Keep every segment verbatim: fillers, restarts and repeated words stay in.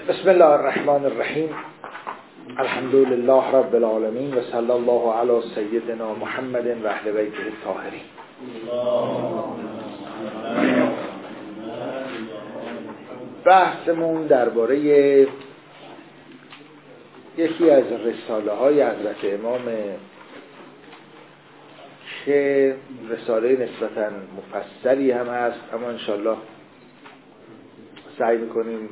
بسم الله الرحمن الرحیم. الحمد لله رب العالمین و صلی الله علی سیدنا محمد و اهل بیته الطاهرین. بحثمون درباره یکی از رساله های حضرت امام که رساله نسبتاً مفصلی هم هست، اما انشالله سعی میکنیم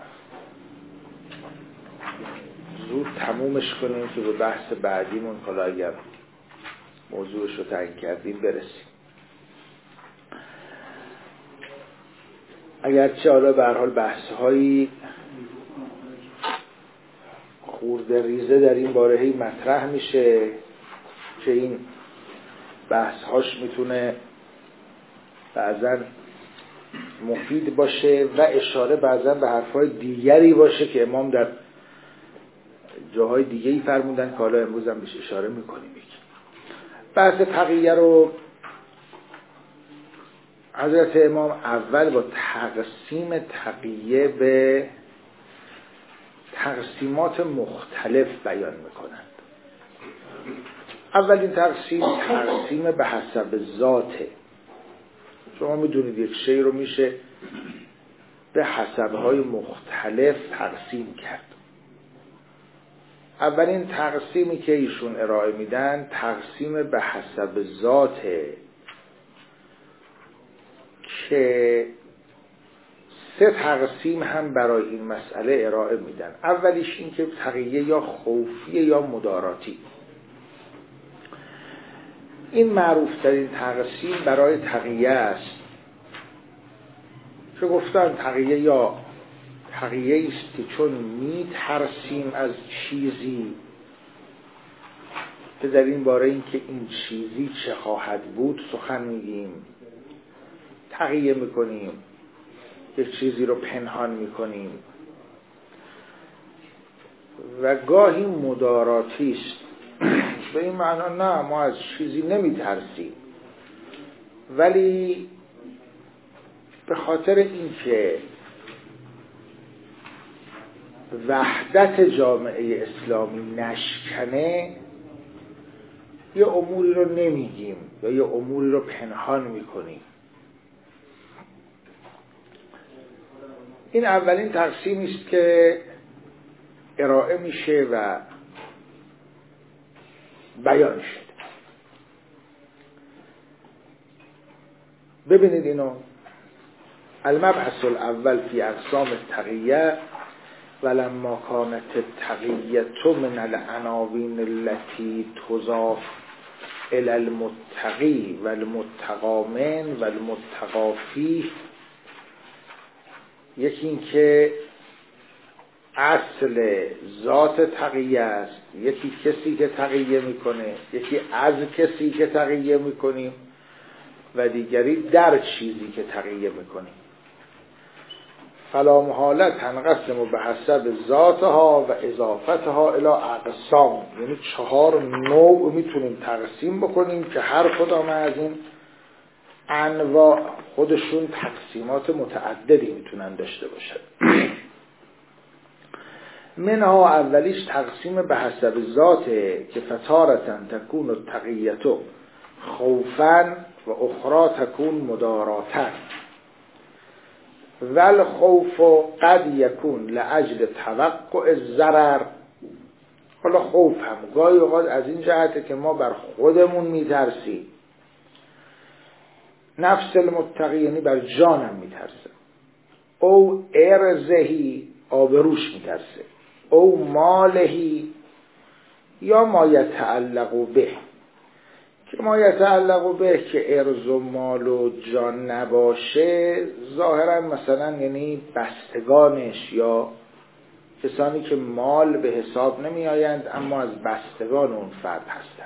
زود تمومش کنیم که به بحث بعدیمون حالا اگر موضوعش رو تعیین کردیم برسیم. اگرچه حالا به هر حال بحث‌هایی خورده ریزه در این باره مطرح میشه که این بحث‌هاش میتونه بعضاً مفید باشه و اشاره بعضاً به حرف‌های دیگری باشه که امام در جاهای دیگه‌ای فرمودن که حالا امروز هم بهش اشاره میکنیم. بحث تقیه رو حضرت امام اول با تقسیم تقیه به تقسیمات مختلف بیان میکنند. اولین تقسیم تقسیم به حسب ذاته. شما میدونید یک شی رو میشه به حسبهای مختلف تقسیم کرد. اولین تقسیمی که ایشون ارائه میدن تقسیم به حسب ذاته که سه تقسیم هم برای این مسئله ارائه میدن. اولیش این که تقیه یا خوفیه یا مداراتی. این معروف ترین تقسیم برای تقیه است که گفتن تقیه یا تقیه است که چون می ترسیم از چیزی که در این باره این که این چیزی چه خواهد بود سخن میگیم، تقیه میکنیم، یک چیزی رو پنهان میکنیم. و گاهی مداراتی است، به این معنا نه ما از چیزی نمی ترسیم، ولی به خاطر این که وحدت جامعه اسلامی نشکنه یه اموری رو نمیگیم یا یه اموری رو پنهان میکنیم. این اولین تقسیمی است که ارائه میشه و بیان شد. ببینید اینو، المبحث الاول فی اقسام التقیه ولما کانت التقیة من العناوین التي تضاف الى المتقی والمتقی من والمتقی فیه. یکی این که اصل ذات تقیه است، یکی کسی که تقیه میکنه، یکی از کسی که تقیه میکنیم و دیگری در چیزی که تقیه میکنیم. فلا محالة تنقسم به حسب ذاتها و اضافتها الى اقسام. یعنی چهار نوع میتونیم تقسیم بکنیم که هر کدام از این انواع خودشون تقسیمات متعددی میتونن داشته باشن. منها اولیش تقسیم به حسب ذاته که فتارة تکون التقیة خوفا و اخرى تکون مداراتا. ول خوف قد یکون لأجل توقع الضرر. حالا خوف هم گاهی اوقات از این جهته که ما بر خودمون میترسیم. نفس المتقی یعنی بر جانم میترسه. او ارزهی آبروش میترسه. او مالهی یا ما یتعلق به، که ما یتعلق به که ارز و مال و جان نباشه ظاهرا مثلا یعنی بستگانش یا کسانی که مال به حساب نمی آیند اما از بستگان اون فرد هستند.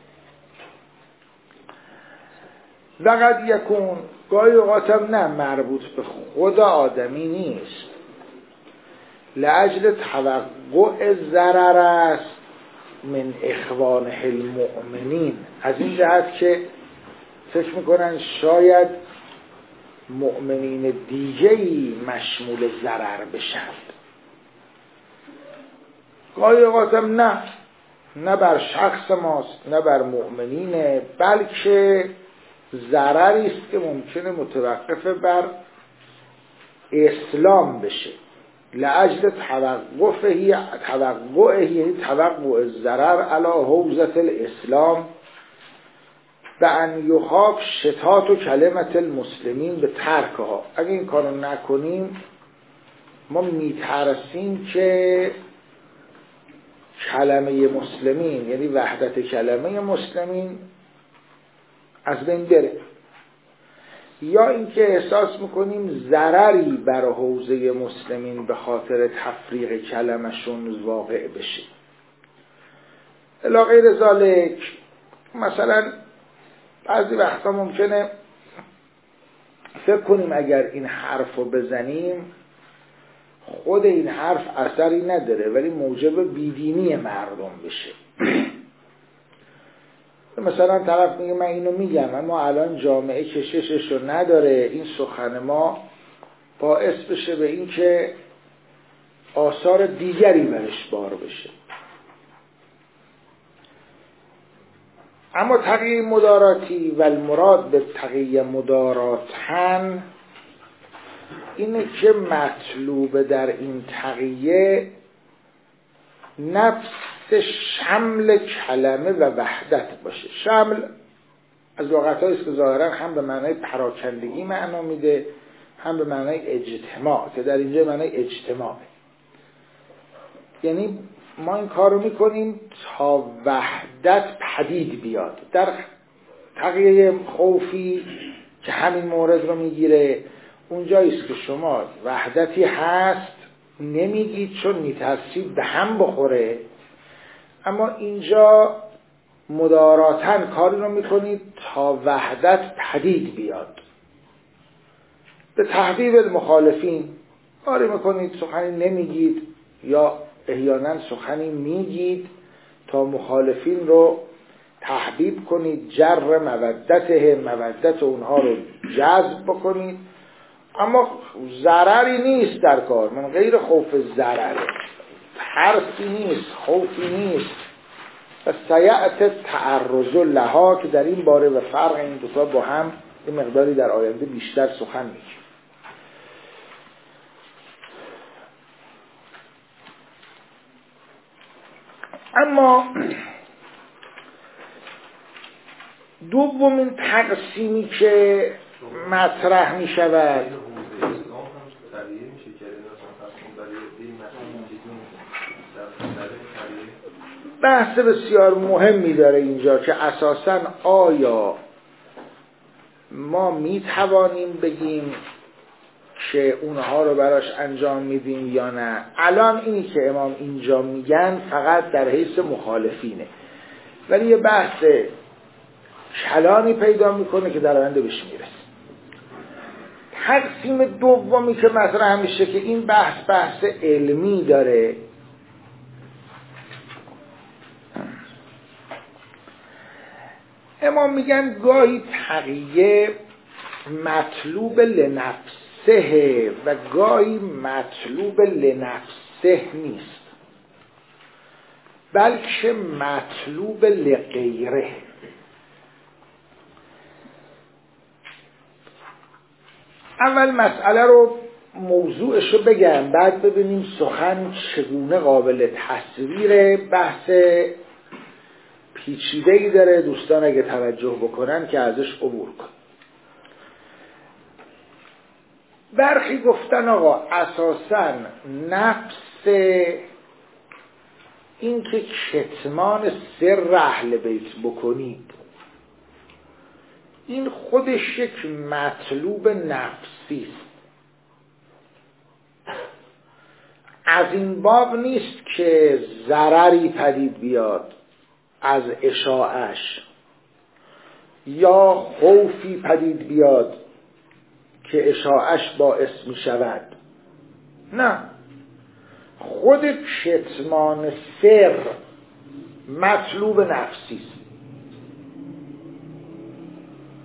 لقد یکون گاهی اوقاتم نه مربوط به خود آدمی نیست، لأجل توقع ضرر است من اخوانه المؤمنین. از این جهت که فکر میکنن شاید مؤمنین دیگه‌ای مشمول ضرر بشن. گاهی اوقاتم نه نه بر شخص ماست نه بر مؤمنینه، بلکه ضرری است که ممکنه متوقف بر اسلام بشه. لاجل توقفه توقعه یعنی توقع ضرر علی حوزة الاسلام به ان یخاف شتات و کلمت المسلمین به ترکها. اگه این کارو نکنیم ما میترسیم که کلمه مسلمین یعنی وحدت کلمه مسلمین از بین بره، یا اینکه احساس میکنیم ضرری بر حوزه مسلمین به خاطر تفریق کلمشون واقع بشه. الی غیر ذالک، مثلا بعضی وقتا ممکنه فکر کنیم اگر این حرف رو بزنیم خود این حرف اثری نداره ولی موجب بیدینی مردم بشه. مثلا طرف میگه من اینو میگم اما الان جامعه کششش رو نداره، این سخن ما باعث بشه به این که آثار دیگری برش بار بشه. اما تقیه مداراتی و المراد به تقیه مداراتن اینه که مطلوب در این تقیه نفس شمل کلمه و وحدت باشه. شمل از لغت‌هایی است که ظاهرا هم به معنای پراکندگی معنا میده هم به معنای اجتماع، که در اینجا معنای اجتماعه. یعنی ما این کار رو میکنیم تا وحدت پدید بیاد. در تقیه خوفی که همین مورد رو میگیره، اونجاییست که شما وحدتی هست نمیگید چون میترسید به هم بخوره، اما اینجا مداراتن کاری رو میکنید تا وحدت پدید بیاد. به تحبیب المخالفین کاری میکنید، سخنی نمیگید یا احیانا سخنی میگید تا مخالفین رو تحبیب کنید، جر مودته مودت اونها رو جذب بکنید، اما ضرری نیست در کار، من غیر خوف ضرره، حرفی نیست، خوفی نیست. و سیعت تعرض لها که در این باره و فرق این دوتا با هم این مقداری در آینده بیشتر سخن میگیم. اما دومین تقسیمی که مطرح می شود بحث بسیار مهمی داره اینجا که اساساً آیا ما می توانیم بگیم که اونها رو براش انجام میدیم یا نه. الان اینی که امام اینجا میگن فقط در حیث مخالفینه، ولی یه بحث کلانی پیدا میکنه که در آینده بهش میرسه. تقسیم دومی که مطرح میشه که این بحث بحث علمی داره، امام میگن گاهی تقیه مطلوب لنفسه و گاهی مطلوب لنفسه نیست بلکه مطلوب لغیره. اول مسئله رو موضوعش رو بگم، بعد ببینیم سخن چگونه قابل تصویره. بحث پیچیده‌ای داره، دوستان اگه توجه بکنن که ازش عبور کن. برخی گفتن آقا اساساً نفس این که کتمان سر اهل بیت بکنید این خودش یک مطلوب نفسی است. از این باب نیست که ضرری پدید بیاد از اشاعش یا خوفی پدید بیاد که اشاعش باعث می شود. نه، خود کتمان سر مطلوب نفسی است.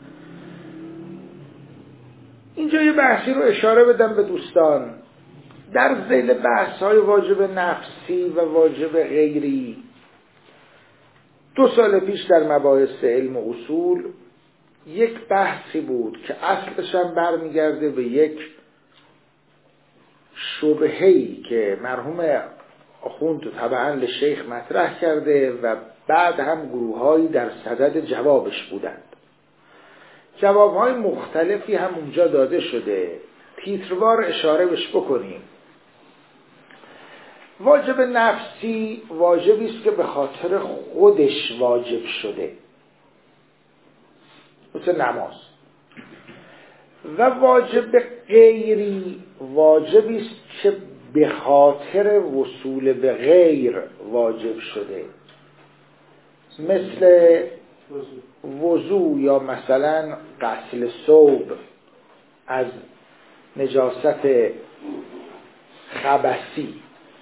اینجا یه بحثی رو اشاره بدم به دوستان. در ذیل بحث های واجب نفسی و واجب غیری دو سال پیش در مباحث علم و اصول یک بحثی بود که اصلش هم برمیگرده به یک شبهه‌ای که مرحوم آخوند طبعا لشیخ مطرح کرده و بعد هم گروه‌هایی در صدد جوابش بودند. جوابهای مختلفی هم اونجا داده شده، تیتروار اشاره بهش بکنیم. واجب نفسی واجبی است که به خاطر خودش واجب شده، مثل نماز. و واجب غیری واجبی است که به خاطر وصول به غیر واجب شده، مثل وضو یا مثلا غسل ثوب از نجاست خبثی.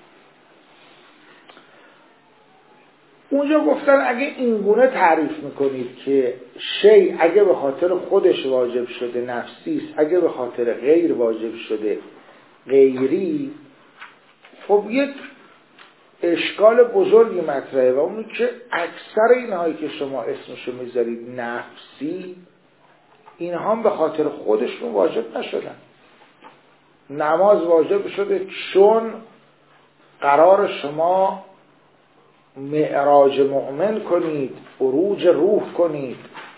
اونجا گفتن اگه اینگونه تعریف میکنید که شی اگه به خاطر خودش واجب شده نفسی است، اگه به خاطر غیر واجب شده غیری، خب یک اشکال بزرگی مطرحه و اونی که اکثر اینهایی که شما اسمشو میذارید نفسی، اینها هم به خاطر خودشون واجب نشدن. نماز واجب شده چون قرار شما معراج مؤمن کنید، عروج روح کنید.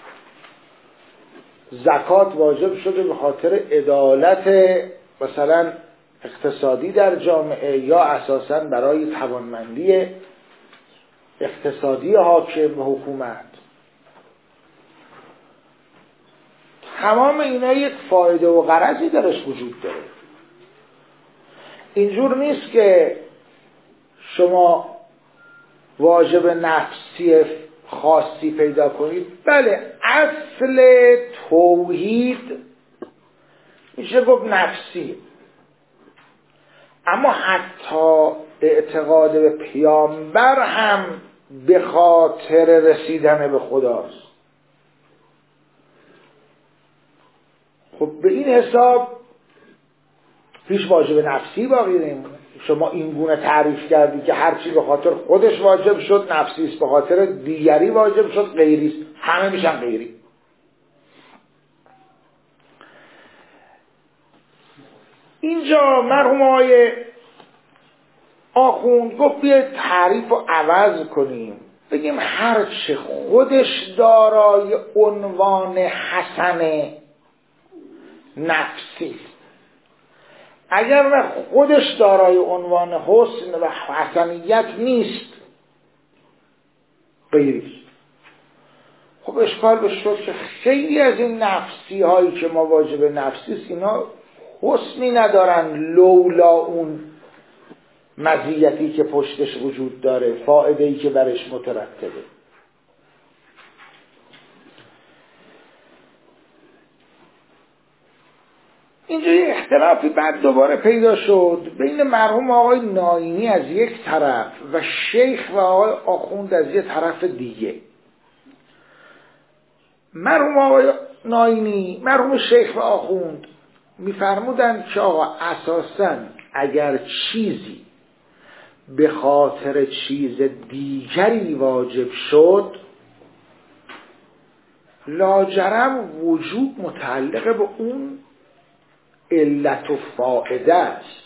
زکات واجب شده به خاطر عدالت مثلا اقتصادی در جامعه یا اساساً برای توانمندی اقتصادی حاکم و حکومت. تمام اینا یک فایده و غرضی درش وجود داره. اینجور نیست که شما واجب نفسی خاصی پیدا کنید. بله، اصل توحید میشه گفت نفسی، اما حتی اعتقاد به پیامبر هم به خاطر رسیدن به خداست. خب به این حساب هیچ واجب نفسی باقی نمیمونه. شما این گونه تعریف کردی که هرچی به خاطر خودش واجب شد نفسی است، به خاطر دیگری واجب شد غیری است، همه میشن غیری. اینجا مرحوم آقای آخوند گفت بیاید تعریف رو عوض کنیم، بگیم هرچه خودش دارای عنوان حسن نفسی، اگر نه خودش دارای عنوان حسن و حسنیت نیست، غیری. خب اشکال به شد که خیلی از این نفسی هایی که ما واجب نفسی است اینا حسنی ندارن لولا اون مزیتی که پشتش وجود داره، فائده‌ای که برش مترتبه. اینجا یه اختلافی بعد دوباره پیدا شد بین مرحوم آقای ناینی از یک طرف و شیخ و آقای آخوند از یک طرف دیگه. مرحوم آقای ناینی، مرحوم شیخ و آخوند میفرمودند که آقا اساساً اگر چیزی به خاطر چیز دیگری واجب شد، لاجرم وجوب متعلق به اون علت و فائده است.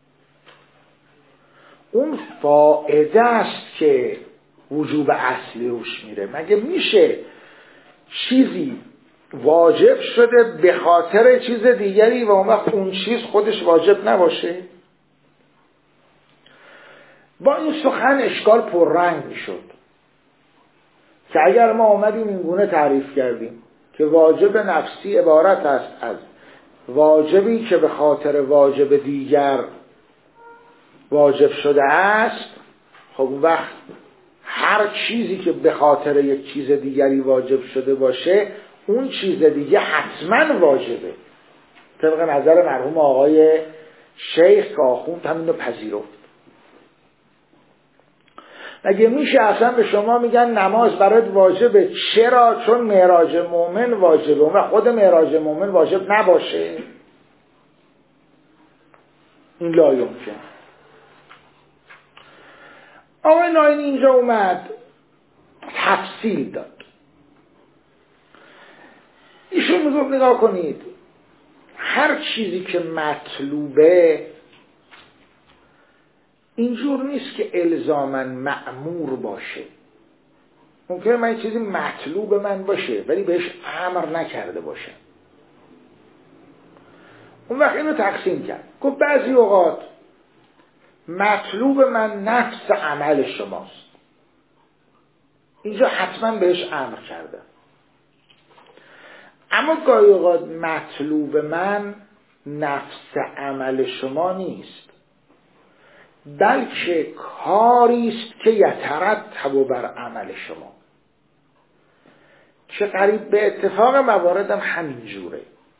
اون فائده است که وجوب اصلی روش میره. مگه میشه چیزی واجب شده به خاطر چیز دیگری و اون وقت اون چیز خودش واجب نباشه؟ با این سخن اشکال پررنگ میشد که اگر ما آمدیم این گونه تعریف کردیم که واجب نفسی عبارت است از واجبی که به خاطر واجب دیگر واجب شده است، خب اون وقت هر چیزی که به خاطر یک چیز دیگری واجب شده باشه اون چیز دیگه حتما واجبه. طبق نظر مرحوم آقای شیخ که آخوند همین رو پذیرفت. مگه میشه اصلا به شما میگن نماز برات واجبه؟ چرا؟ چون معراج مومن واجبه و خود معراج مومن واجب نباشه؟ این لا یمکن. آقای ناینی اینجا اومد تفصیل داد. ایشون میگفت نگاه کنید، هر چیزی که مطلوبه اینجور نیست که الزاماً مأمور باشه. ممکنه من چیزی مطلوب من باشه ولی بهش امر نکرده باشه. اون وقت اینو تقسیم کرد، گفت بعضی اوقات مطلوب من نفس عمل شماست، اینجا حتما بهش امر کرده. اما گاهی اوقات مطلوب من نفس عمل شما نیست، بلکه کاری است که یترتب بر عمل شما، که قریب به اتفاق موارد هم همین جوره.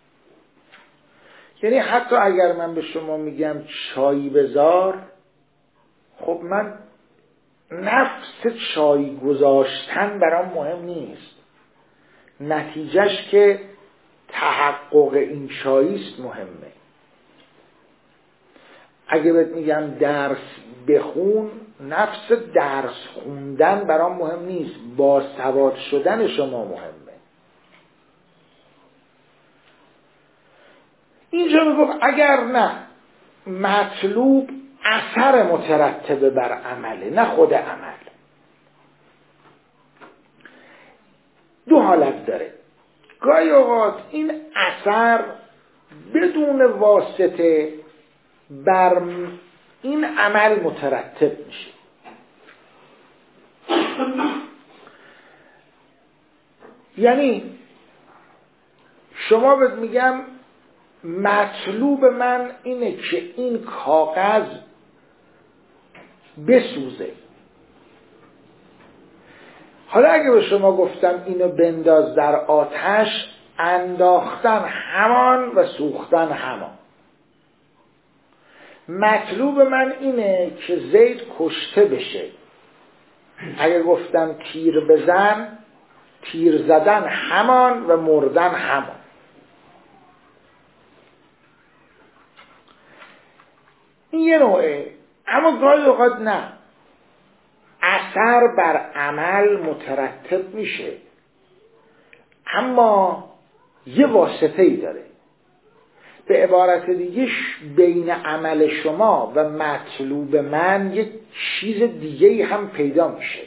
یعنی حتی اگر من به شما میگم چای بذار، خب من نفس چای گذاشتن برام مهم نیست، نتیجهش که تحقق این چاییست مهمه. اگه بهت میگم درس بخون، نفس درس خوندن برام مهم نیست، با سواد شدن شما مهمه. اینجا میگفت اگر نه مطلوب اثر مترتب بر عمله نه خود عمل. دو حالت داره. گاهی اوقات این اثر بدون واسطه بر این عمل مترتب میشه. یعنی شما بهت میگم مطلوب من اینه که این کاغذ بسوزه. حالا اگه به شما گفتم اینو بنداز در آتش، انداختن همان و سوختن همان. مطلوب من اینه که زید کشته بشه. اگه گفتم تیر بزن، تیر زدن همان و مردن همان. این یه نوعه. اما گاهی اوقات نه، اثر بر عمل مترتب میشه اما یه واسطه ای داره. به عبارت دیگه بین عمل شما و مطلوب من یه چیز دیگه هم پیدا میشه.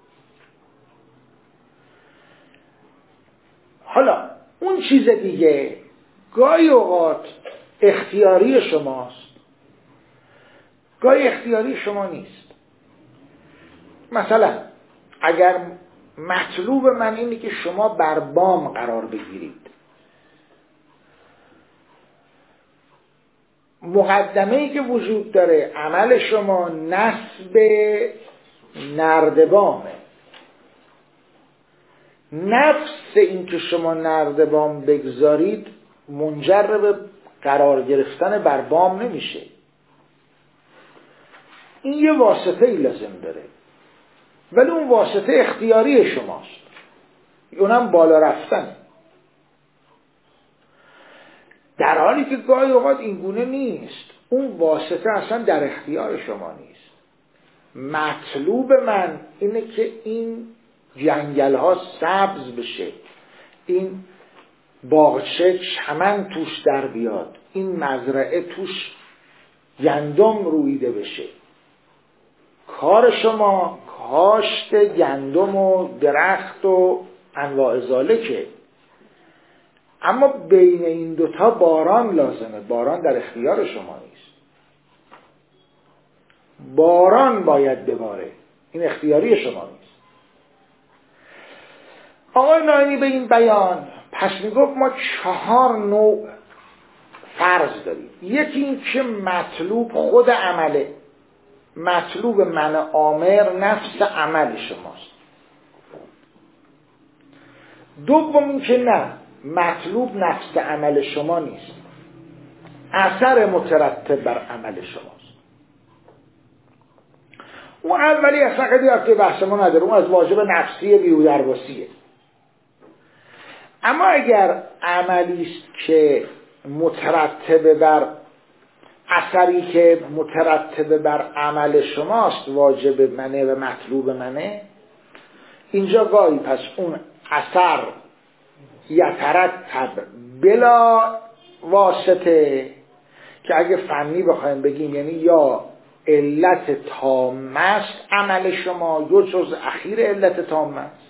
حالا اون چیز دیگه گاهی اوقات اختیاری شماست، گاهی اختیاری شما نیست. مثلا اگر مطلوب من اینه که شما بر بام قرار بگیرید، مقدمه‌ای که وجود داره عمل شما نصب نردبامه. نفس این که شما نردبام بگذارید منجر به قرار گرفتن بر بام نمیشه. این یه واسطه ای لازم داره، ولی اون واسطه اختیاری شماست، اونم بالا رفتنه. در حالی که گاهی اوقات این گونه نیست، اون واسطه اصلا در اختیار شما نیست. مطلوب من اینه که این جنگل ها سبز بشه، این باغچه چمن توش در بیاد، این مزرعه توش گندم رویده بشه. کار شما کاشت گندم و درخت و انواع ذالکه، اما بین این دوتا باران لازمه. باران در اختیار شما نیست، باران باید بباره، این اختیاری شما نیست. آقای ناینی به این بیان پس میگفت ما چهار نوع فرض داریم. یکی این که مطلوب خود عمله، مطلوب من آمر نفس عمل شماست. دوم این که نه، مطلوب نفس عمل شما نیست، اثر مترتب بر عمل شماست. اون اولی اصلا خیلی اصلا بحث ما نداره، اون از واجب نفسی بیودرباسیه. اما اگر عملی است که مترتب بر اثری که مترتب بر عمل شماست واجب منه و مطلوب منه، اینجا گاهی پس اون اثر یترتب بلا واسطه، که اگه فنی بخوایم بگیم یعنی یا علت تامه است عمل شما یا جز اخیر علت تامه است.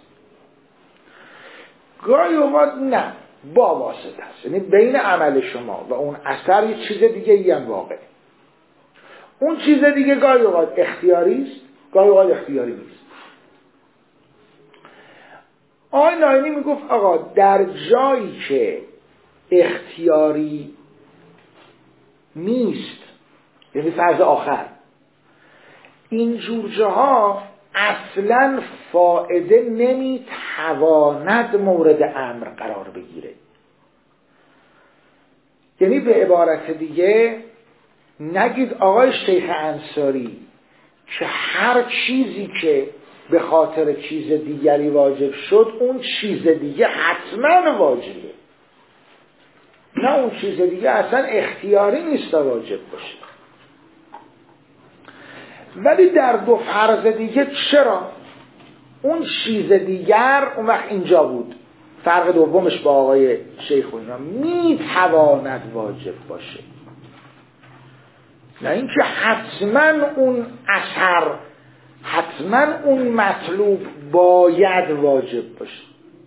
گاهی اوقات نه، با واسطه است، یعنی بین عمل شما و اون اثر یه چیز دیگه ای هم واقعه. اون چیز دیگه گاهی اوقات اختیاری است، گاهی اوقات اختیاری نیست. آقای ناینی میگفت آقا در جایی که اختیاری نیست، یعنی فرض آخر، اینجور جاها اصلا فائده نمیتواند مورد امر قرار بگیره. یعنی به عبارت دیگه نگید آقای شیخ انصاری که هر چیزی که به خاطر چیز دیگری واجب شد اون چیز دیگه حتما واجبه. نه، اون چیز دیگه اصلا اختیاری نیست واجب باشه. ولی در دو فرض دیگه چرا؟ اون چیز دیگر اون وقت اینجا بود. فرق دومش با آقای شیخ اینا میتواند واجب باشه، نه اینکه حتما اون اثر، حتما اون مطلوب باید واجب باشه.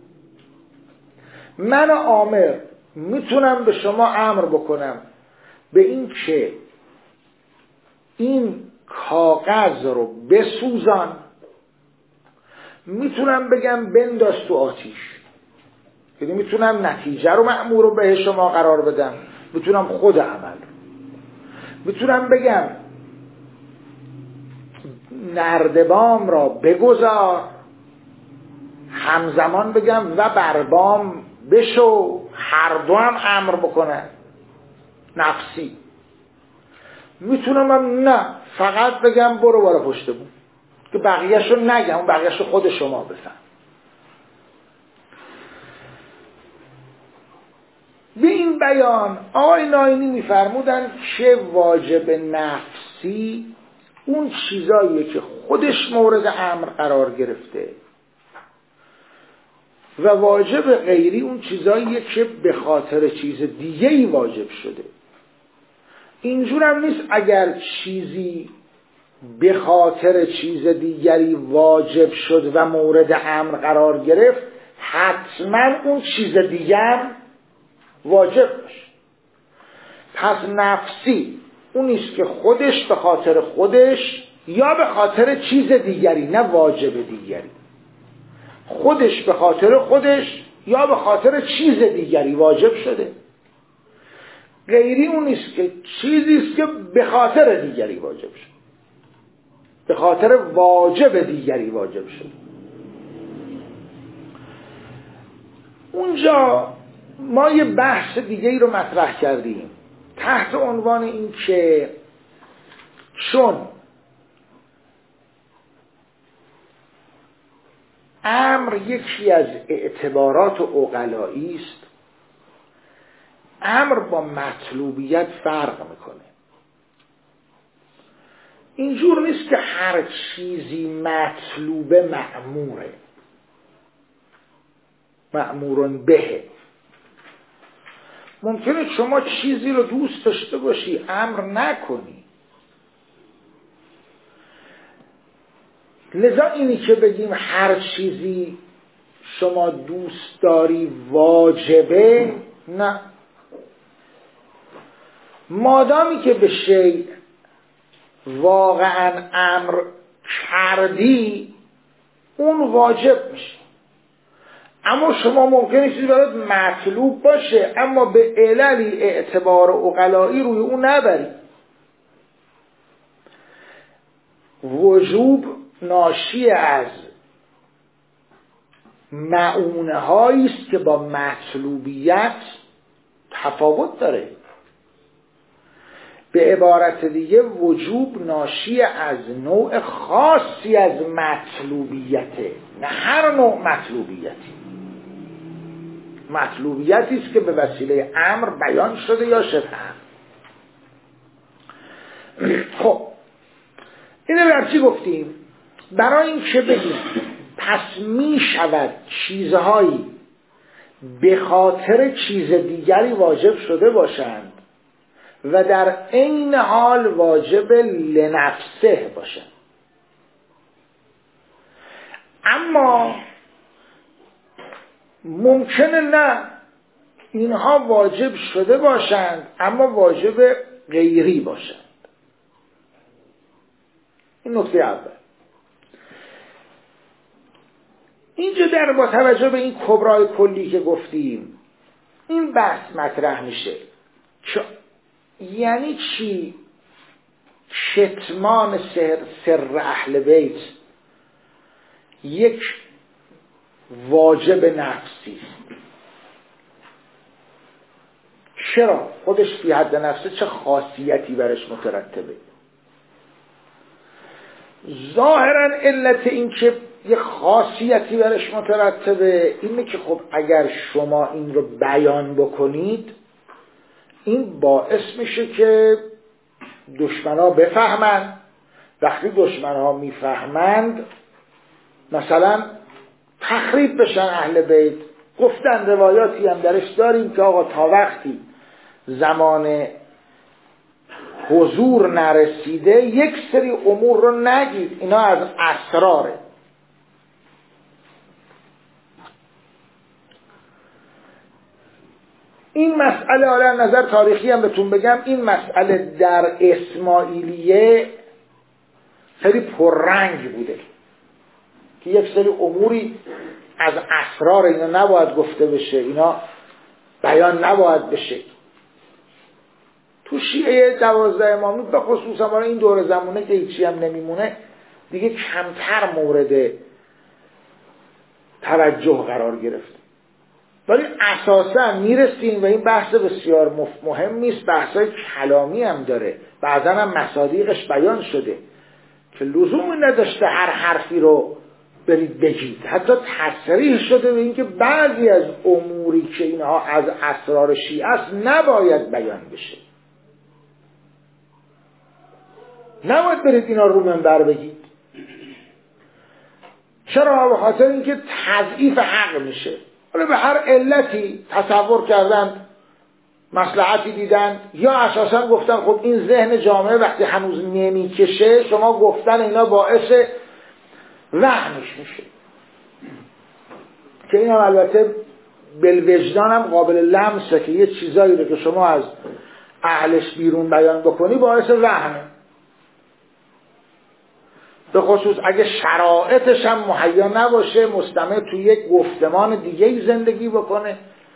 من آمر میتونم به شما امر بکنم به این که این کاغذ رو بسوزان، میتونم بگم بنداز تو آتیش، یعنی میتونم نتیجه رو مأمور رو به شما قرار بدم، میتونم خود عمل، میتونم بگم نردبام را بگذار، همزمان بگم و بربام بشو، هر دو هم امر بکنن نفسی. میتونم هم نه، فقط بگم برو برو پشت بون، که بقیه‌شو نگم، اون بقیه‌شو خود شما بفهم. به این بیان آقای ناینی میفرمودن که واجب نفسی اون چیزاییه که خودش مورد امر قرار گرفته و واجب غیری اون چیزاییه که به خاطر چیز دیگه‌ای واجب شده. اینجور هم نیست اگر چیزی به خاطر چیز دیگری واجب شد و مورد امر قرار گرفت حتما اون چیز دیگر واجب باشه. پس نفسی اونیست که خودش به خاطر خودش یا به خاطر چیز دیگری، نه واجب دیگری، خودش به خاطر خودش یا به خاطر چیز دیگری واجب شده. غیری اونیست که چیزیست که به خاطر دیگری واجب شده، به خاطر واجب دیگری واجب شده. اونجا ما یه بحث دیگری رو مطرح کردیم تحت عنوان این که چون امر یکی از اعتبارات عقلایی است، امر با مطلوبیت فرق میکنه. اینجور نیست که هر چیزی مطلوبه مأموره، مأمورون بهه. ممکنه شما چیزی رو دوست داشته باشی امر نکنی، لذا اینی که بگیم هر چیزی شما دوست داری واجبه، نه. مادامی که به شیء واقعا امر کردی اون واجب میشه. اما شما ممکنه چیزی برات مطلوب باشه اما به عللی اعتبار عقلایی روی اون نبری. وجوب ناشی از معونه هایی است که با مطلوبیت تفاوت داره. به عبارت دیگه وجوب ناشی از نوع خاصی از مطلوبیته، نه هر نوع مطلوبیتی. مطلوبیتی است که به وسیله امر بیان شده یا شبه امر. خب اینه بر چی گفتیم؟ برای این که بگیم پس می شود چیزهایی به خاطر چیز دیگری واجب شده باشند و در عین حال واجب لنفسه باشند، اما ممکنه نه اینها واجب شده باشند اما واجب غیری باشند. این نکته اول. اینجا در با توجه به این کبرای کلی که گفتیم این بحث مطرح میشه که یعنی چی کتمان سر, سر اهل بیت یک واجب نفسی است؟ چرا؟ خودش فی حد نفسه چه خاصیتی برش مترتبه؟ ظاهرا علت این که یه خاصیتی برش مترتبه اینه که خب اگر شما این رو بیان بکنید این باعث میشه که دشمنها بفهمند. وقتی دشمنها میفهمند مثلا تخریب بشن اهل بیت. گفتن روایاتی هم درش داریم که آقا تا وقتی زمان حضور نرسیده یک سری امور رو نگید، اینا از اسراره. این مسئله حالا نظر تاریخی هم بهتون بگم، این مسئله در اسماعیلیه خیلی پررنگ بوده که یک سری اموری از اسرار اینا نباید گفته بشه، اینا بیان نباید بشه. تو شیعه دوازده امامی به خصوص هم این دور زمانه که هیچی هم نمیمونه دیگه کمتر مورد توجه قرار گرفت، ولی اساسا میرسیم و این بحث بسیار مهم نیست، بحثای کلامی هم داره، بعضا هم مصادیقش بیان شده که لزومی نداشته هر حرفی رو برید بگید. حتی تصریح شده به اینکه بعضی از اموری که اینها از اسرار شیعه است نباید بیان بشه، نباید برید اینا رو منبر بگید. چرا؟ به خاطر اینکه تضعیف حق میشه. حالا به هر علتی تصور کردند، مصلحتی دیدند، یا اساسا گفتن خب این ذهن جامعه وقتی هنوز نمیکشه شما گفتن اینا باعث وهمش میشه، که این هم البته بالوجدان هم قابل لمسه که یه چیزایی رو که شما از اهلش بیرون بیان بکنی باعث وهمه، به خصوص اگه شرایطش هم مهیا نباشه، مستمر توی یک گفتمان دیگه زندگی بکنه.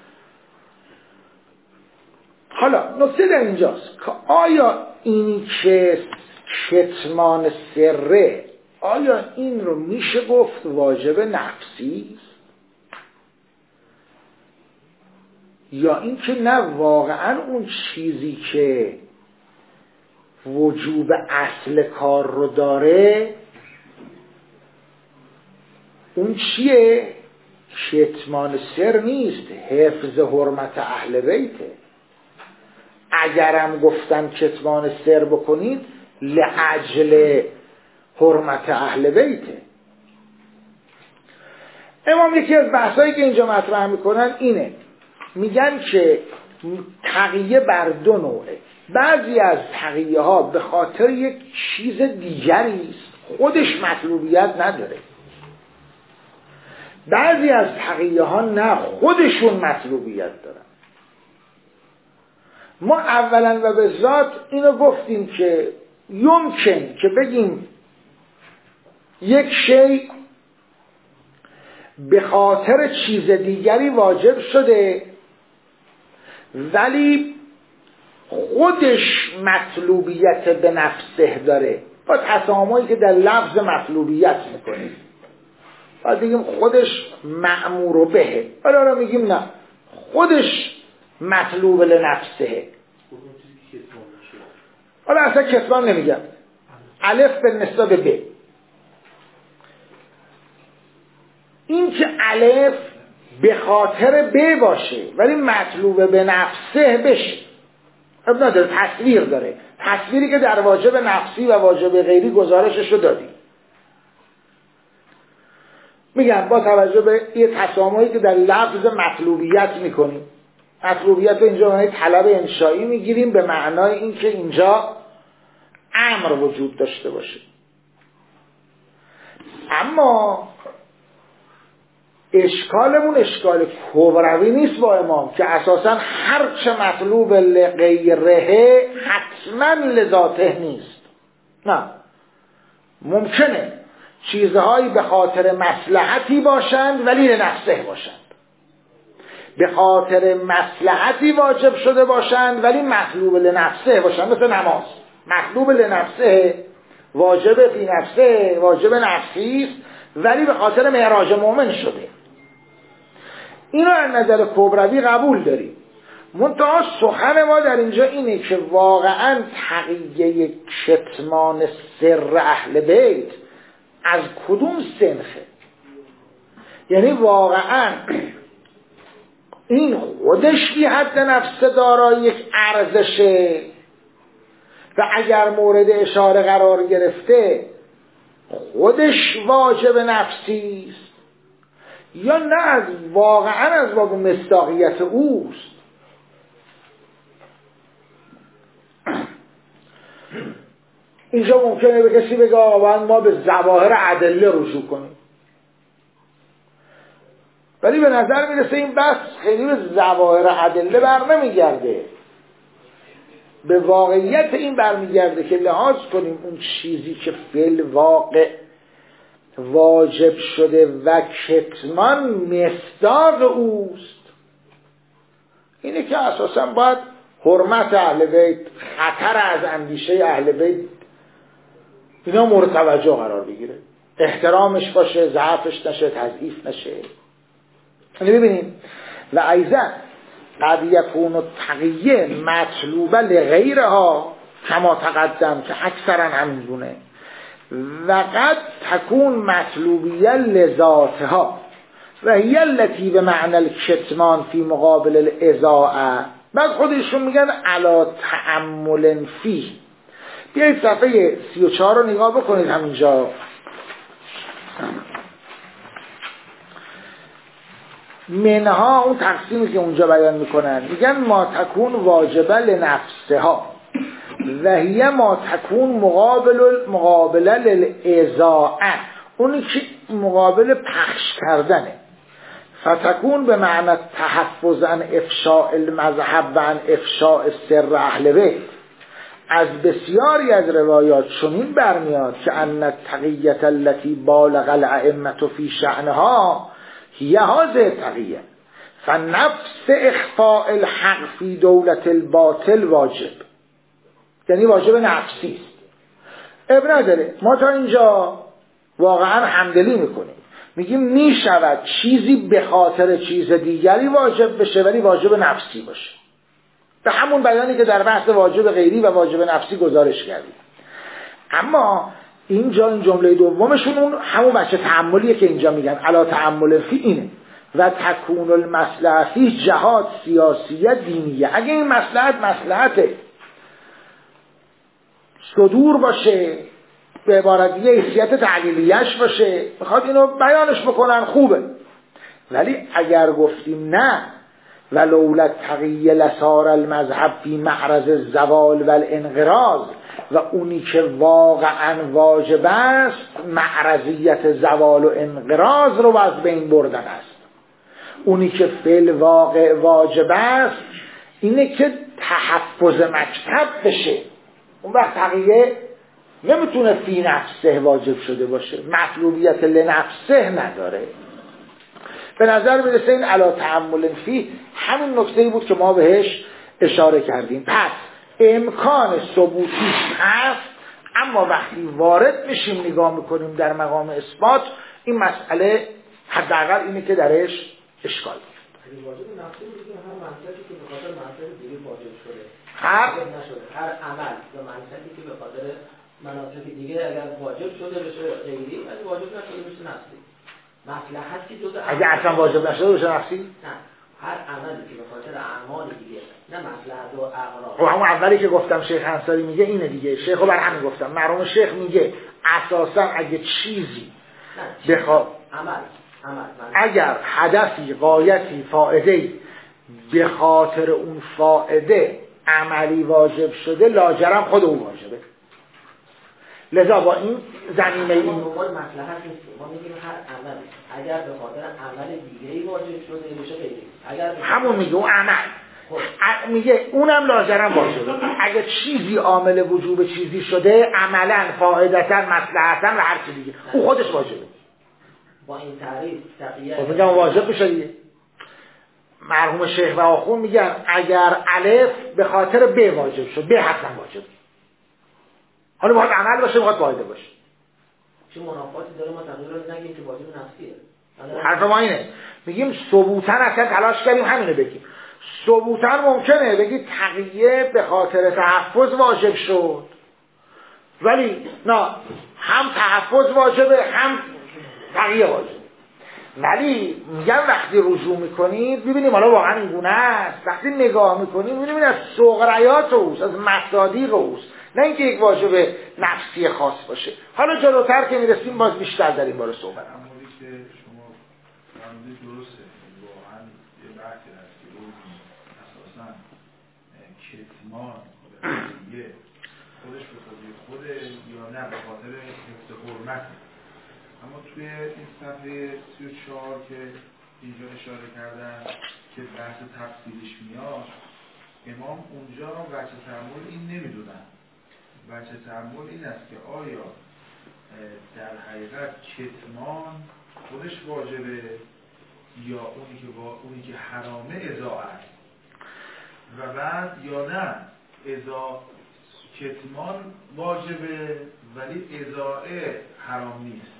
حالا نکته در اینجاست که آیا این که کتمان سره، آیا این رو میشه گفت واجب نفسی یا این که نه واقعا اون چیزی که وجوب اصل کار رو داره اون چیه؟ کتمان سر نیست، حفظ حرمت اهل بیته. اگرم گفتن کتمان سر بکنید لعجل حرمت اهل بیته. امام یکی از بحثایی که اینجا مطرح میکنن اینه، میگن که تقیه بر دو نوعه. بعضی از تقیه ها به خاطر یک چیز دیگری است، خودش مطلوبیت نداره. بعضی از تقیه ها نه، خودشون مطلوبیت دارن. ما اولا و به ذات اینو گفتیم که یمکن که بگیم یک شی به خاطر چیز دیگری واجب شده ولی خودش مطلوبیت به نفسه داره، با تسامحی که در لفظ مطلوبیت میکنیم باید بگیم خودش مأمور بهه، ولی را میگیم نه، خودش مطلوب لنفسه. حالا اصلا کتمان نمیگم، الف به نسبت به ب. این که الف به خاطر ب باشه ولی مطلوب به نفسه بشه، اب نداره، تصویر داره، تصویری که در واجب نفسی و واجب غیری گزارشش رو دادی. میگم با توجه به یه تسامحی که در لفظ مطلوبیت میکنیم، مطلوبیت رو اینجا معنی طلب انشایی میگیریم به معنای این که اینجا امر وجود داشته باشه. اما اشکالمون اشکال کبروی نیست با امام که اساسا هر چه مطلوب لغیره حتما لذاته نیست. نه، ممکنه چیزهایی به خاطر مصلحتی باشند ولی لنفسه باشند، به خاطر مصلحتی واجب شده باشند ولی مطلوب لنفسه باشند. مثل نماز مطلوب لنفسه، واجب فی نفسه، واجب نفسی است ولی به خاطر معراج مؤمن شده. اینو از نظر کبروی قبول داریم. منتها سخن ما در اینجا اینه که واقعا تقیه کتمان سر اهل بیت از کدوم سنخه؟ یعنی واقعا این خودش بی حد نفس دارای یک ارزشه و اگر مورد اشاره قرار گرفته خودش واجب نفسی است، یا نه از واقعا از باب مصداقیت اوست؟ اینجا ممکنه به کسی بگه آقا ما به ظواهر ادله رجوع کنیم، ولی به نظر میرسه این بحث خیلی به ظواهر ادله بر نمیگرده، به واقعیت این برمیگرده که لحاظ کنیم اون چیزی که فعل واقع واجب شده و کتمان مصداق اوست، اینه که اساسا باید حرمت اهل بیت، خطر از اندیشه اهل بیت اینا مورد توجه قرار بگیره، احترامش باشه، ضعفش نشه، تضعیف نشه. یعنی ببینیم و ایضا قد یکون التقیه مطلوبه لغیرها کما تقدم که اکثرا همینگونه، و قد تکون مطلوبیه لذاتها و هی التی به معنی الکتمان فی مقابل الاضاءه. بعد خودشون میگن علا تأمل فیه. بیایید صفحه سی و چهار رو نگاه بکنید. همینجا منها اون تقسیمی که اونجا بیان میکنن میگن ما تکون واجبه لنفسها و هی ما تکون مقابل مقابله للاضاءه، اونی که مقابل پخش کردنه. فتکون به معنی تحفظ عن افشاء المذهب و عن افشاء سر اهل بیت. از بسیاری از روایات چنین برمیاد که ان التقیة التي بالغ الائمة فی شأنها هی هذه تقیه فنفس اخفاء الحق فی دولت الباطل واجب، یعنی واجب نفسی است. اب نداره، ما تا اینجا واقعا همدلی میکنیم، میگیم میشود چیزی به خاطر چیز دیگری واجب بشه ولی واجب نفسی باشه، به همون بیانی که در بحث واجب غیری و واجب نفسی گزارش کردیم. اما اینجا این جمله دومشون اون همون بچه تأملیه که اینجا میگن علا تأمل فی اینه و تکون المصلحه فی جهاد سیاسیه دینیه. اگه این مصلحت مصلحت صدور باشه، به عبارت دیگه حیثیت تعلیلیش باشه، میخواد اینو بیانش بکنن، خوبه. ولی اگر گفتیم نه ولولا تقیه لصار المذهب فی معرض الزوال و الانقراض، و اونی که واقعا واجب است معرضیت زوال و انقراض رو از بین بردن است. اونی که فعل واقع واجب است اینه که تحفظ مکتب بشه. اون وقت تقیه نمیتونه فی نفسه واجب شده باشه، مطلوبیت لنفسه نداره. به نظر میرسه این علا تأمل فی همین نکته‌ای بود که ما بهش اشاره کردیم. پس امکان ثبوتیش هست، اما وقتی وارد میشیم نگاه میکنیم در مقام اثبات، این مسئله حداقل اینه که درش اشکال واجب نفسی بود که هر منطقی که به خاطر منطق دیگه واجب شده هر نشده، هر عمل یا منطقی که به خاطر مناطق دیگه اگر واجب شده بشه غیری، ولی واجب نشده بشه نفسی. مصلحتی جزء اگه اصلا واجب نشده بشه نفسی؟ نه، هر عملی که به خاطر اعمال دیگه نه مصلحت و اغراض. خب همون اولی که گفتم شیخ انصاری میگه اینه دیگه. شیخ رو بر همین گفتم. مرحوم شیخ میگه اساسا اگه چیزی بخواد عمل عمل اگر هدفی غایتی فائده‌ای به خاطر اون فائده عملی واجب شده لاجرم خود اون واجبه. لذا با این زمینه این موضوع مصلحت نیست. ما میگیم هر عمل اگر به خاطر عمل دیگه‌ای واجب شده میشه غیری. اگر همون میگه اون عمل خب. میگه اونم لاجرم واجبه. اگر چیزی عامل وجوب چیزی شده عملا فائدتا مصلحتا و هر چیزی دیگه اون خودش واجبه. با این تعریف تقیه خب میگم واجب بشه دیگه. مرحوم شیخ و آخون میگن اگر الف به خاطر ب واجب شد ب حتما واجب. حالا باید عمل باشه باید فایده باشه. چه منافاتی داره ما تغییر نگیم که واجب نفسیه. حرف ما اینه میگیم ثبوتاً اصلا تلاش کردیم همینو بگیم. ثبوتاً ممکنه بگید تقیه به خاطر تحفظ واجب شد ولی نه هم تحفظ واجبه هم تقیه واجب. ولی میگم وقتی رجوع میکنید ببینیم حالا واقعا این گونه است. وقتی نگاه میکنید ببینیم از سغریات اوست از مصادیق اوست نه اینکه یک واجب نفسی خاص باشه. حالا جلوتر که میرسیم باز بیشتر در این باره صحبت کنیم. همونی که شما فرمودید درسته. واقعا یه بحثی هست که اون اساساً کتمان یه خودش به خودی خوده یا نه به خاطر حفظ حرمت. اما توی این صفحه سی و چهار که اینجا اشاره کردن که بحث تفصیلیش میاد امام اونجا وجه تأمل این نمیدونن. وجه تأمل این است که آیا در حقیقت کتمان خودش واجبه یا اونی که با اونی که حرامه اضاعه است و بعد یا نه اضاعه کتمان واجبه ولی اضاعه حرام نیست.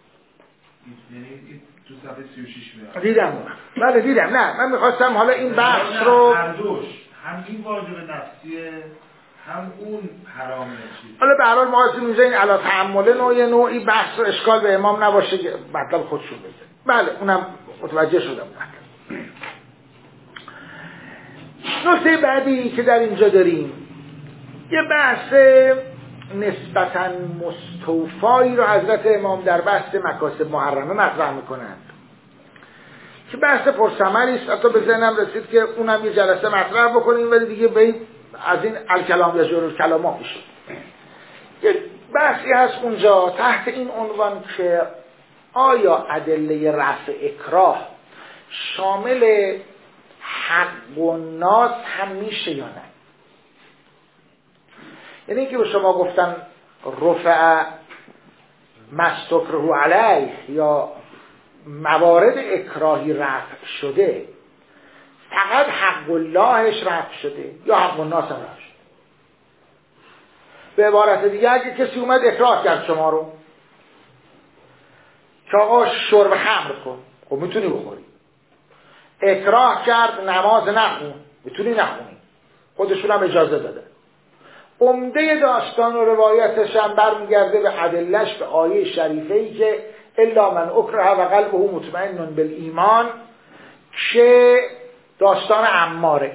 یعنی این تو صفحه سی و شش میاد. دیدم بله دیدم. نه من میخواستم حالا این بحث رو هر دوش هم این واجب نفسیه هم اون حرام نشید. حالا به هر حال ما هستیم اینجا این علا تعمل نوعی نوعی بحث و اشکال به امام نباشه که مطلب خودشون بزن. بله اونم متوجه شدم. نکته بعدی که در اینجا داریم یه بحث نسبتاً مستوفایی رو حضرت امام در بحث مکاسب محرمه مطرح میکنند که بحث پرثمری است. حتی به ذهنم رسید که اونم یه جلسه مطرح بکنیم ولی دیگه به از این الکلام یا جور الکلام ها میشه. یه بحثی هست اونجا تحت این عنوان که آیا ادله رفع اکراه شامل حق و ناس هم میشه یا نه؟ یعنی اینکه به شما گفتن رفع مستکره علیه یا موارد اکراهی رفع شده فقط حق اللهش رفع شده یا حق الناس هم رفع شده. به عبارت دیگه اگه کسی اومد اکراه کرد شما رو که آقا شرب خمر کن خب میتونی بخوری. اکراه کرد نماز نخون میتونی نخونی. خودشون هم اجازه داده. عمده داستان و روایتش هم برمیگرده به ادله‌اش به آیه شریفه‌ای که الا من اکره و قلبه مطمئن بالایمان که داستان عماره.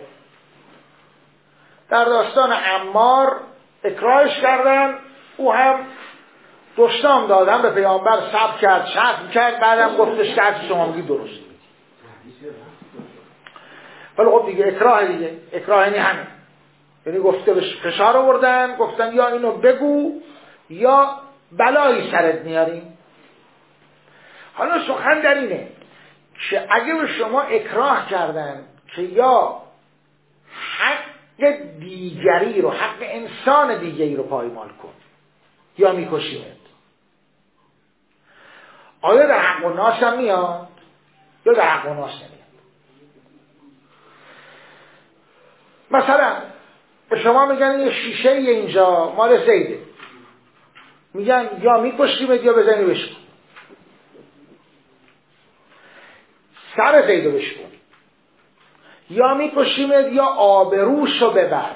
در داستان عمار اکراهش کردن او هم دشنام دادن به پیامبر صبر کرد شرط کرد بعدم گفتش که هرچی شما میگید درست. ولی خب دیگه اکراه دیگه اکراه یعنی همین یعنی گفته بهش فشار آوردن گفتن یا اینو بگو یا بلایی سرت میاریم. حالا سخن در اینه که اگه به شما اکراه کردن که یا حق دیگری رو حق انسان دیگری رو پایمال کن یا میکشیمت، آیا در حق و ناس هم میاد یا در حق و ناس نمیاد؟ مثلا به شما میگن یه شیشه اینجا مال زیده، میگن یا میکشیمت یا بزنی بشکن. سر زیدو بشکن یا میکشیمت یا آبروشو ببر.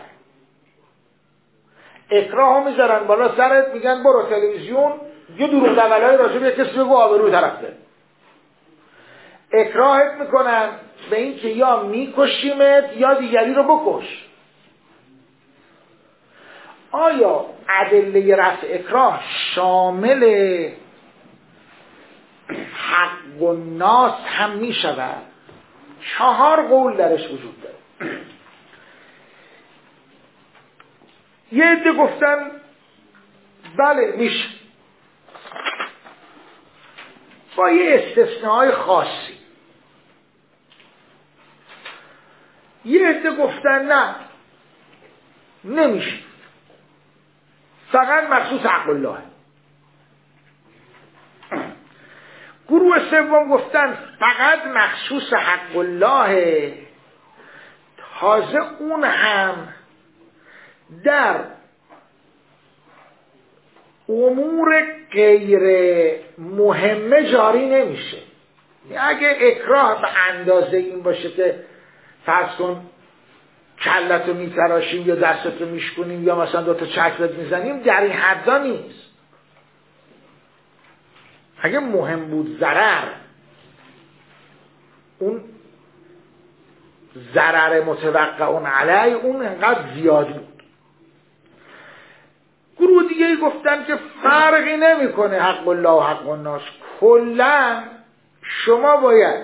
اکراهو میذارن بالا سرت میگن برو تلویزیون یه دروغ دولای راجع به کسی بگو آبرو طرف ده. اکراهت میکنن به این که یا میکشیمت یا دیگری رو بکش. آیا ادله رفع اکراه شامل حق و ناس هم میشود؟ چهار قول درش وجود داره. یه عده گفتن بله میشه، با یه استثناءهای خاصی. یه عده گفتن نه نمیشه، فقط مخصوص حق الله. گروه سوم گفتن فقط مخصوص حق الله، تازه اون هم در امور غیر مهمه جاری نمیشه. اگه اکراه به اندازه این باشه که فرض کن کلتو میتراشیم یا دستتو میشکنیم یا مثلا دوتا چکلت میزنیم، در این حدا نیست. اگه مهم بود ضرر، اون ضرر متوقع علیه اون انقدر زیاد بود. گروه دیگه گفتن که فرقی نمیکنه حق الله و حق الناس، کلا شما باید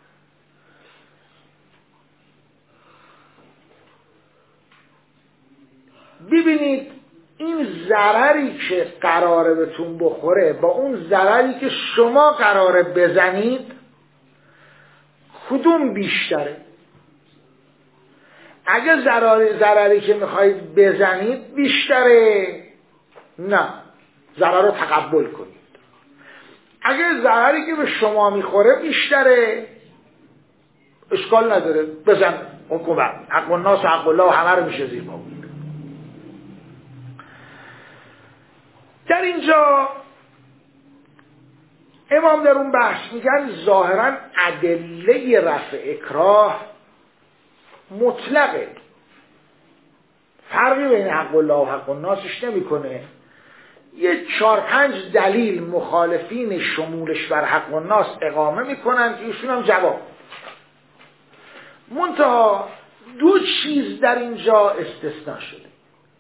ببینید این ضرری که قراره بهتون بخوره با اون ضرری که شما قراره بزنید کدوم بیشتره. اگه ضرری ضرری که میخواید بزنید بیشتره، نه، ضرر رو تقبل کنید. اگه ضرری که به شما میخوره بیشتره، اشکال نداره، بزن. حکومت حق الناس و حق الله و همه رو میشه زیر پا بود. در اینجا امام در اون بحث میگن ظاهرا ادله رفع اکراه مطلقه، فرقی بین حق الله و حق الناسش نمیکنه. یه چهار پنج دلیل مخالفین شمولش بر حق الناس اقامه میکنن که ایشون هم جواب. منتها دو چیز در اینجا استثناء شده.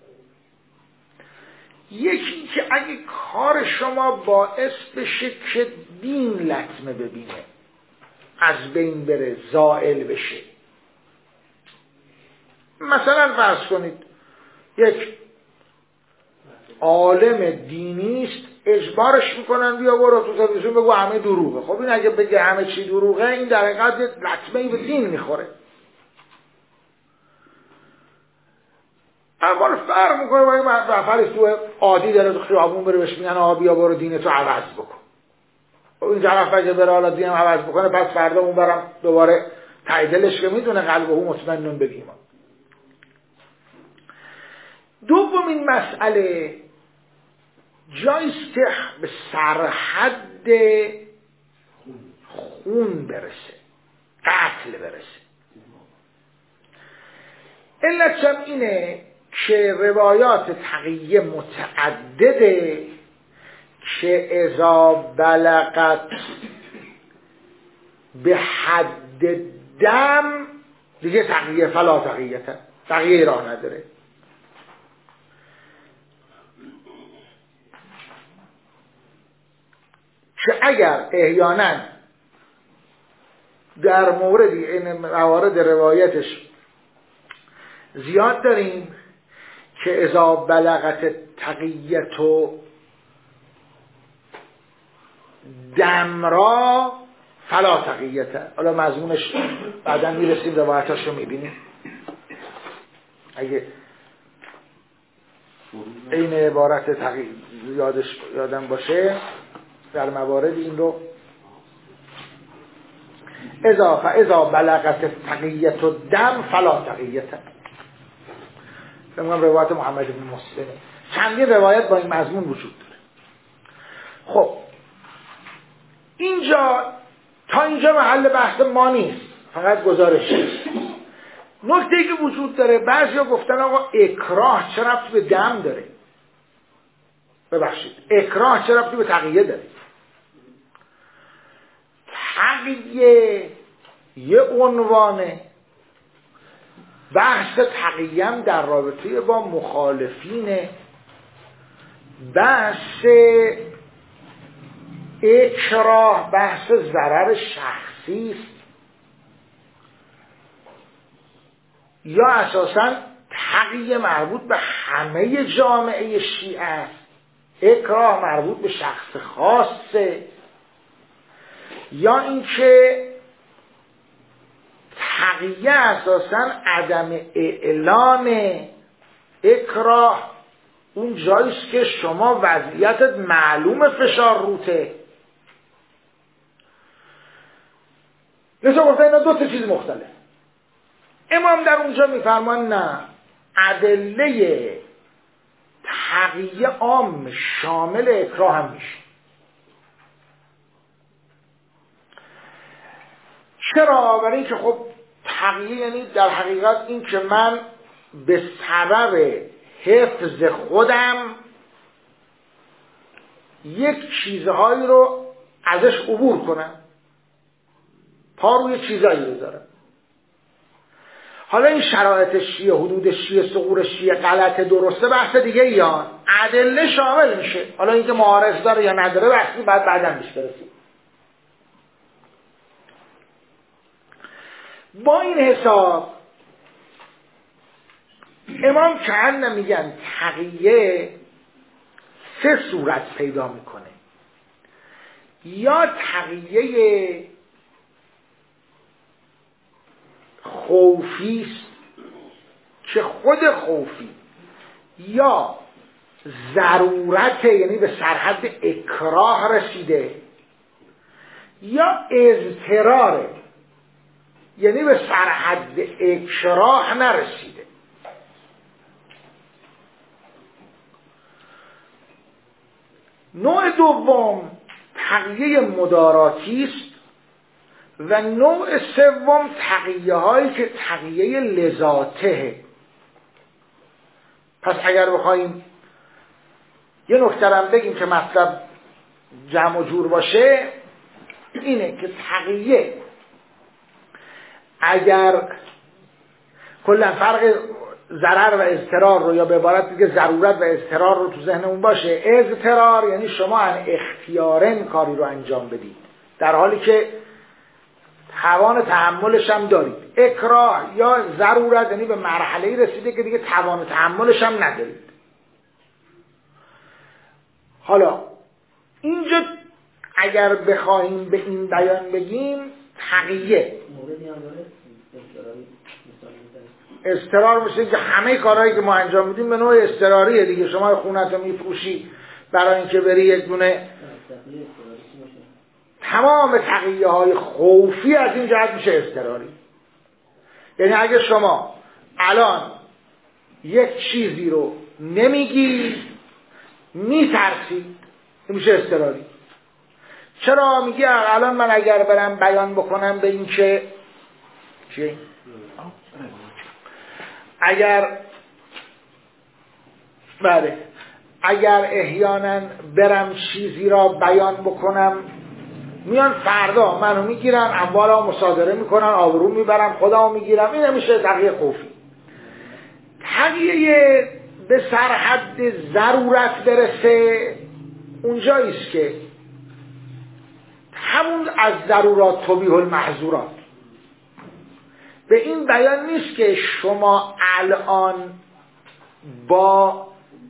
یکی که اگه کار شما باعث بشه که دین لطمه ببینه، از بین بره، زائل بشه، مثلا فرض کنید یک عالم دینی است، اجبارش میکنن بیا برو تو تلویزیون بگو همه دروغه. خب این اگه بگه همه چی دروغه، این در حقیقت لطمه‌ای به دین میخوره. اول فرق میکنه با این فیلسوف عادی داره تو خیابون بره بهش میگن آقا بیا برو دینتو عوض بکن. خب این طرف اگه بره حالا دینم عوض بکنه، پس فردا اون برم دوباره تعدلش که میدونه قلبه او مطمئنون به ایمان. دومین مسئله جایست که به سرحد خون برسه، قتل برسه. علتش اینه که روایات تقیه متعدده که اذا بلغت به حد دم دیگه تقیه فلا تقیه تقیه راه نداره. که اگر احیانا در موردی این موارد روایتش زیاد داریم که اذا بلغت تقیت و دم را فلا تقیت. حالا مضمونش بعدا میرسیم، روایتاش رو میبینیم. اگه این عبارت تقیه یادش یادم باشه در موارد این رو اذا فاذا بلغت تقیت و دم فلا تقیت. فهمم روایت محمد بن مسلم. چندین روایت با این مضمون وجود داره. خب اینجا تا اینجا محل بحث ما نیست، فقط گزارش. نکته‌ای که وجود داره، بعضیا گفتن آقا اکراه چه ربطی به دم داره؟ ببخشید، اکراه چه ربطی به تقیه داره؟ تقیه یه عنوانه، بحث تقیه هم در رابطه با مخالفینه، بحث اکراه بحث ضرر شخصی است، یا اساساً تقیه مربوط به همه جامعه شیعه است، اکراه مربوط به شخص خاصه، یا اینکه تقیه اساساً عدم اعلان، اکراه اون جاییست که شما وضعیتت معلوم فشار روته. لذا گفته اینا دو تا چیز مختلف. امام در اونجا میفرمان نه، ادله تقیه عام شامل اکراه هم میشه. چرا؟ برای اینکه خب تقیه یعنی در حقیقت این که من به سبب حفظ خودم یک چیزهایی رو ازش عبور کنم، پا روی چیزایی بذارم. حالا این شرایط شیعه، حدود شیعه، ثغور شیعه، غلط درسته بحث دیگه، یا ادله شامل میشه. حالا اینکه معارض داره یا نداره بحثی بعد بعداً میشه برسیم. با این حساب امام کهن میگن تقیه سه صورت پیدا میکنه. یا تقیه خوفیست که خود خوفی، یا ضرورت یعنی به سرحد اکراه رسیده، یا اضطراره یعنی به سرحد اکراه نرسیده. نوع دوم تقیه مداراتی است و نوع سوم تقیه هایی که تقیه لذاته. پس اگر بخوایم یه نکته هم بگیم که مطلب جمع و جور باشه، اینه که تقیه اگر کلا فرق ضرر و اضطرار رو، یا به عبارت دیگه ضرورت و اضطرار رو تو ذهنمون باشه، اضطرار یعنی شما ان اختیارن کاری رو انجام بدید در حالی که توان تحملش هم دارید. اکراه یا ضرورت یعنی به مرحله‌ای رسیده که دیگه توان تحملش هم ندارید. حالا اینجا اگر بخوایم به این بیان بگیم تقیه اضطرار میشه که همه کارهایی که ما انجام میدیم به نوع اضطراریه دیگه. شما خونت رو میفروشی برای اینکه بری یک دونه، تمام تقیه های خوفی از این جهت میشه اضطراری. یعنی اگه شما الان یک چیزی رو نمیگی، میترسی، میشه اضطراری. چرا؟ میگی الان من اگر برم بیان بکنم به این که چی؟ اگر بله اگر احیانا برم چیزی را بیان بکنم، میان فردا منو میگیرن، اموالا مصادره میکنن، آبرو میبرم، خودمو میگیرم. این میشه تقیه خوفی. تقیه به سرحد ضرورت برسه اونجاییست که همون از ضرورات تبیح المحظورات. به این بیان نیست که شما الان با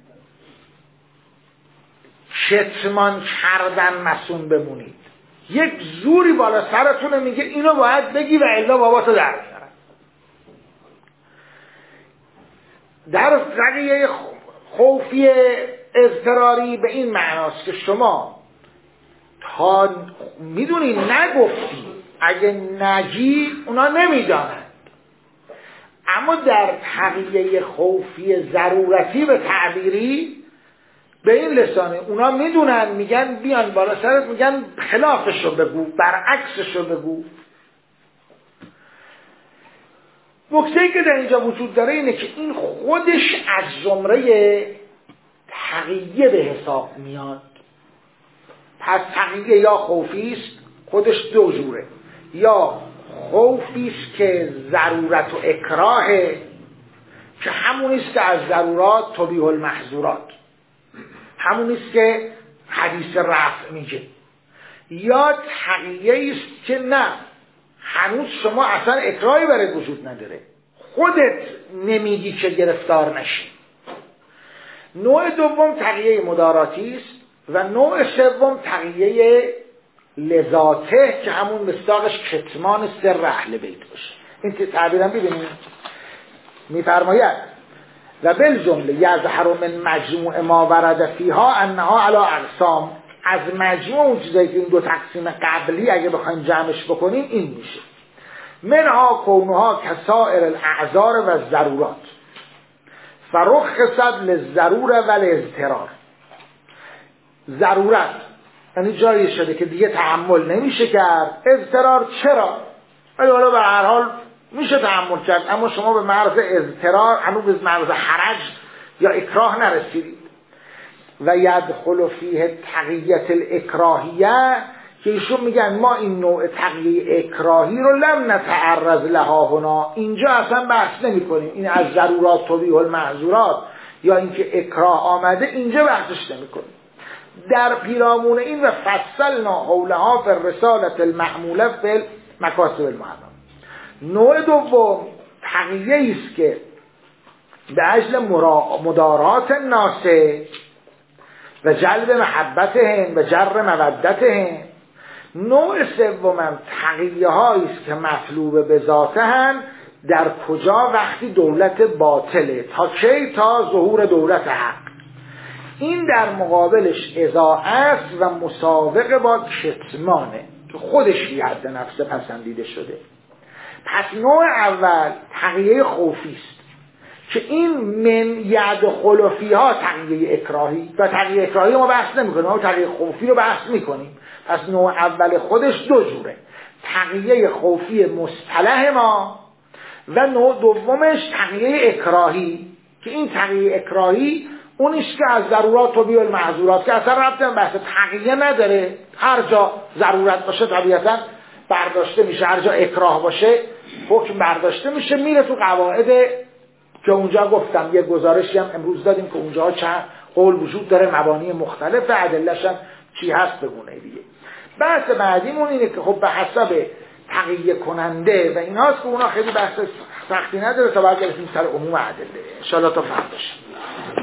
کتمان کردن مسون بمونید، یک زوری بالا سرتونه میگه اینو باید بگی و الا باباتو در میارن. در قضیه خوفی اضطراری به این معناست که شما تا میدونی نگفتی، اگه نگی اونا نمیدانند. اما در تقیه خوفی ضرورتی به تعبیری به این لسانه اونا میدونن، میگن بیان بالا سرت، میگن خلافش رو بگو، برعکسش رو بگو. نکته‌ای که در اینجا وجود داره اینه که این خودش از زمره تقیه به حساب میاد. پس تقیه یا خوفی است، خودش دو جوره. یا خوفی است که ضرورت و اکراهه که همون است که از ضرورات تبیح المحظورات، همون است که حدیث رفع میگه، یا تقیه است که نه هنوز شما اصلا اکراهی برای وجود نداره، خودت نمیگی که گرفتار نشی. نوع دوم تقیه مداراتی است و نوع سوم تقیه لذاته که همون مصداقش کتمان سر اهل بیت باشه. این تعبیرم ببینید میفرماید و بالجمله یظهر من مجموع ما ورد فیها انها علی اقسام، از مجموع اون چیزایی که این دو تقسیم قبلی اگه بخوایم جمعش بکنیم این میشه منها کونها کسائر الاعذار و ضرورات فرخصت للضروره و الاضطرار. ضرورت یعنی جایی شده که دیگه تحمل نمیشه کرد، اضطرار چرا؟ ولی حالا به هر حال میشه تحمل کرد، اما شما به مرز اضطرار هنوز به مرز حرج یا اکراه نرسیدید. و یدخل فیه تقییت الاکراهیه که ایشون میگن ما این نوع تقییه اکراهی رو لم نتعرض لها هنا، اینجا اصلا بحث نمی کنیم، این از ضرورات تبیح المحظورات یا اینکه اکراه آمده اینجا بحثش نمی کنیم. در پیرامون این و فصلنا حولها فی الرسالة المعموله فی مکاسب المحرم. نوع دوم تقییه است که به اجل مدارات الناس و جلب محبتهم و جر مودتهم. نوع سوم تقییه هایی است که مطلوب به ذاتهن در کجا؟ وقتی دولت باطله، تا کی؟ تا ظهور دولت حق. این در مقابلش اضاعه است و مسابقه با کتمانه که خودش بی حد نفس پسندیده شده. پس نوع اول تقییه خوفی است که این من یدخل فیها تقییه اکراهی و تقییه اکراهی ما بحث نمی کنیم، ما تقییه خوفی رو بحث می کنیم. پس نوع اول خودش دو جوره، تقییه خوفی مصطلح ما و نوع دومش تقییه اکراهی که این تقییه اکراهی اونیش که از ضرورات تبیح المحظورات که اصلا ربطی به بحث تقییه نداره، هر جا ضرورت باشه طبیعتا برداشته میشه، هر جا اکراه باشه حکم برداشته میشه، میره تو قواعد که اونجا گفتم یه گزارشی هم امروز دادیم که اونجا چند قول وجود داره، مبانی مختلف و ادله‌اش هم چی هست بگونه دیگه. بحث بعدیمون اینه که خب به حسب تقییه کننده و ایناست که اونا خیلی بحث سختی نداره تا باید برسیم سر عموم ادله. ان شاءالله تا فردا.